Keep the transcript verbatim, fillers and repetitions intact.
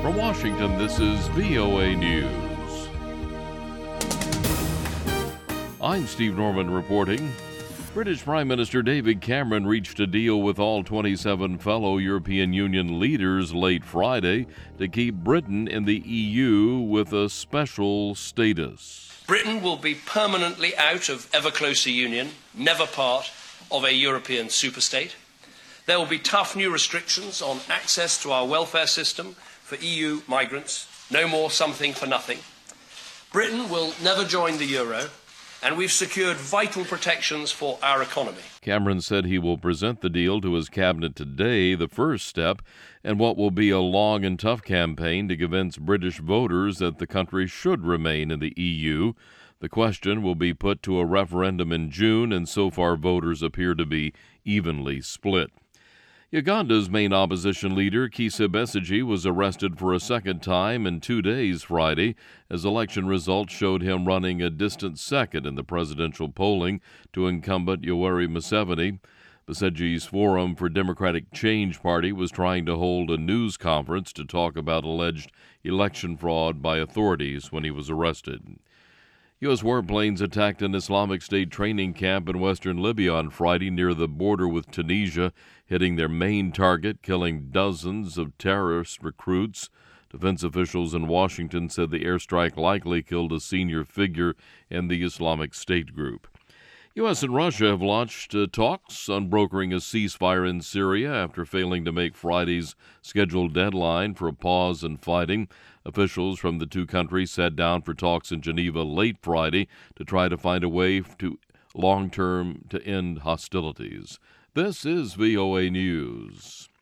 From Washington, this is V O A News. I'm Steve Norman reporting. British Prime Minister David Cameron reached a deal with all twenty-seven fellow European Union leaders late Friday to keep Britain in the E U with a special status. Britain will be permanently out of ever closer union, never part of a European superstate. There will be tough new restrictions on access to our welfare system for E U migrants, no more something for nothing. Britain will never join the euro, and we've secured vital protections for our economy. Cameron said he will present the deal to his cabinet today, the first step in what will be a long and tough campaign to convince British voters that the country should remain in the E U. The question will be put to a referendum in June, and so far voters appear to be evenly split. Uganda's main opposition leader, Kizza Besigye, was arrested for a second time in two days Friday, as election results showed him running a distant second in the presidential polling to incumbent Yoweri Museveni. Besigye's Forum for Democratic Change Party was trying to hold a news conference to talk about alleged election fraud by authorities when he was arrested. U S warplanes attacked an Islamic State training camp in western Libya on Friday near the border with Tunisia, hitting their main target, killing dozens of terrorist recruits. Defense officials in Washington said the airstrike likely killed a senior figure in the Islamic State group. U S and Russia have launched uh, talks on brokering a ceasefire in Syria after failing to make Friday's scheduled deadline for a pause in fighting. Officials from the two countries sat down for talks in Geneva late Friday to try to find a way to long-term to end hostilities. This is V O A News.